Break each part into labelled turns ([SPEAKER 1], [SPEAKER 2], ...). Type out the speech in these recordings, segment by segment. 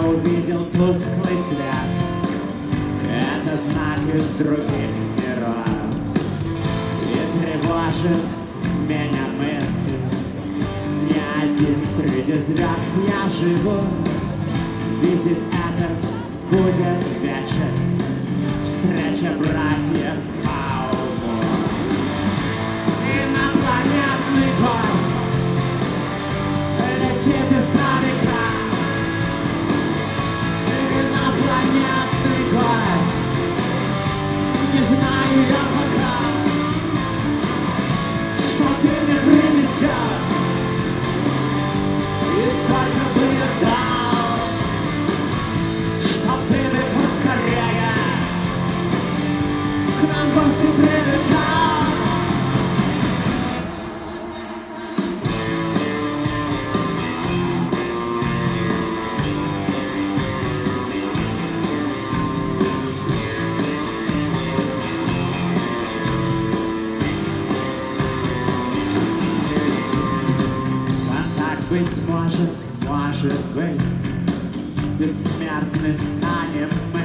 [SPEAKER 1] увидел тусклый свет. Это знак из других миров. И тревожит меня мысль: не один среди звезд я живу. Визит этот будет вечер, встреча братьев по уму. Инопланетный гость летит издалека. Инопланетный гость, не знаю я пока, что ты мне принесешь и сколько бы я дал, чтоб ты мне поскорее к нам в гости прилетал. Быть может быть, бессмертны станем мы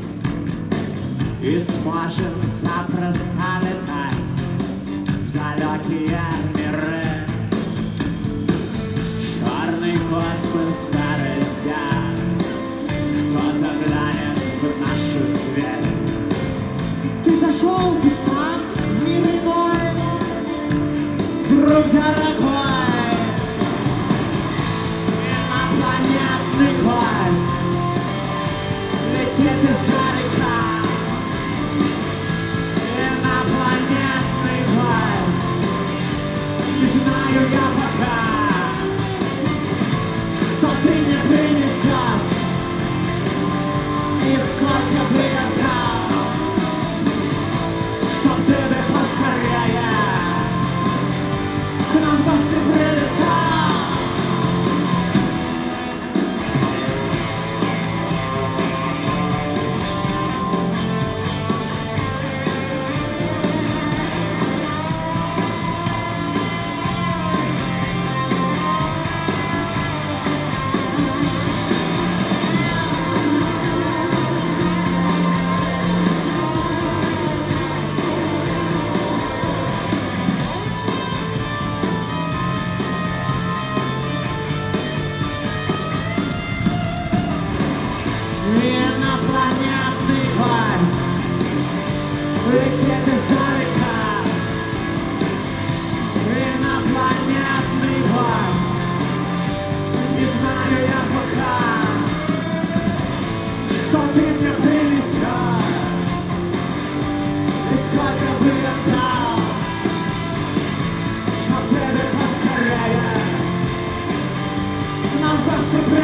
[SPEAKER 1] и сможем запросто летать в далекие миры. Черный космос бороздят, кто заглянет в нашу дверь. Ты зашел бы сам в мир иной, друг дорогой. Инопланетный гость летит издалека. Инопланетный гость, не знаю я пока, что ты мне принесешь и сколько бы я дал, чтоб ты бы поскорее к нам в гости прилетал. Инопланетный гость летит издалека. Инопланетный гость, не знаю я пока, что ты мне принесешь и сколько бы я дал, чтоб ты поскорее к нам в гости прилетал.